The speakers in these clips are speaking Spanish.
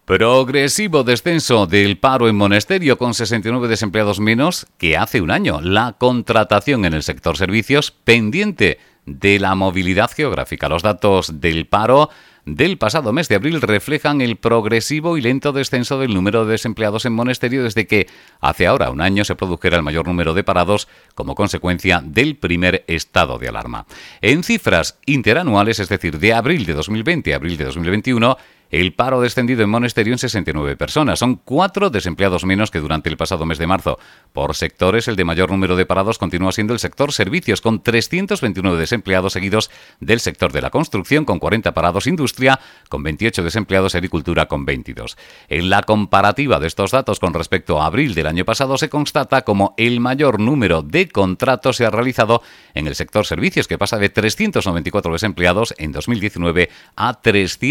Progresivo descenso del paro en Monesterio, con 69 desempleados menos que hace un año. La contratación en el sector servicios pendiente de la movilidad geográfica. Los datos del paro del pasado mes de abril reflejan el progresivo y lento descenso del número de desempleados en Monesterio desde que hace ahora un año se produjera el mayor número de parados como consecuencia del primer estado de alarma. En cifras interanuales, es decir, de abril de 2020 a abril de 2021, el paro ha descendido en Monesterio en 69 personas. Son 4 desempleados menos que durante el pasado mes de marzo. Por sectores, el de mayor número de parados continúa siendo el sector servicios, con 329 desempleados, seguidos del sector de la construcción, con 40 parados, industria, con 28 desempleados, agricultura, con 22. En la comparativa de estos datos con respecto a abril del año pasado, se constata como el mayor número de contratos se ha realizado en el sector servicios, que pasa de 394 desempleados en 2019 a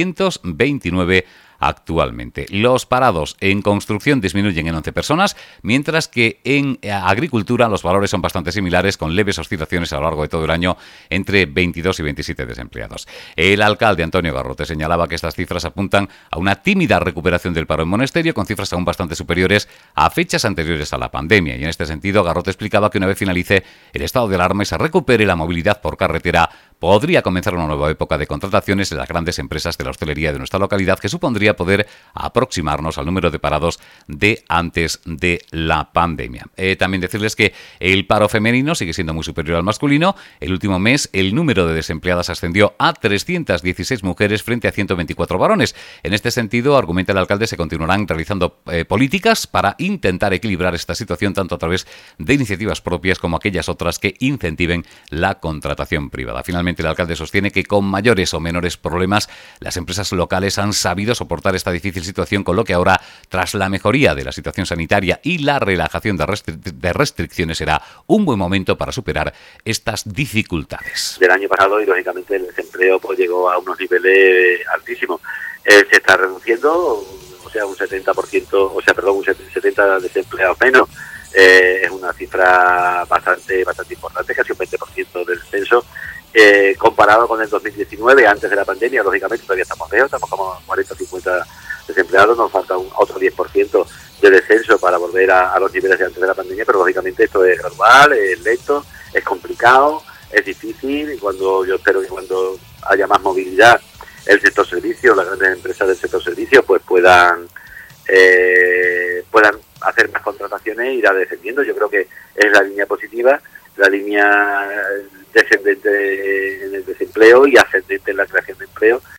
329 actualmente. Los parados en construcción disminuyen en 11 personas, mientras que en agricultura los valores son bastante similares, con leves oscilaciones a lo largo de todo el año entre 22 y 27 desempleados. El alcalde Antonio Garrote señalaba que estas cifras apuntan a una tímida recuperación del paro en Monesterio, con cifras aún bastante superiores a fechas anteriores a la pandemia. Y en este sentido, Garrote explicaba que una vez finalice el estado de alarma y se recupere la movilidad por carretera, podría comenzar una nueva época de contrataciones en las grandes empresas de la hostelería de nuestra localidad, que supondría poder aproximarnos al número de parados de antes de la pandemia. También decirles que el paro femenino sigue siendo muy superior al masculino. El último mes el número de desempleadas ascendió a 316 mujeres frente a 124 varones. En este sentido, argumenta el alcalde, se continuarán realizando políticas para intentar equilibrar esta situación, tanto a través de iniciativas propias como aquellas otras que incentiven la contratación privada. Finalmente, el alcalde sostiene que con mayores o menores problemas las empresas locales han sabido soportar esta difícil situación, con lo que ahora, tras la mejoría de la situación sanitaria y la relajación de restricciones, será un buen momento para superar estas dificultades. Del año pasado, y lógicamente el desempleo pues llegó a unos niveles altísimos. Se está reduciendo, o sea, un 70 desempleados menos. Es una cifra bastante importante, casi un 20% del descenso. Comparado con el 2019, antes de la pandemia, lógicamente todavía estamos lejos, estamos como 40 o 50 desempleados, nos falta otro 10% de descenso para volver a los niveles de antes de la pandemia, pero lógicamente esto es gradual, es lento, es complicado, es difícil, y yo espero que cuando haya más movilidad, el sector servicios, las grandes empresas del sector servicios, pues puedan hacer más contrataciones e ir descendiendo. Yo creo que es la línea positiva, la línea descendente en el desempleo y ascendente en la creación de empleo,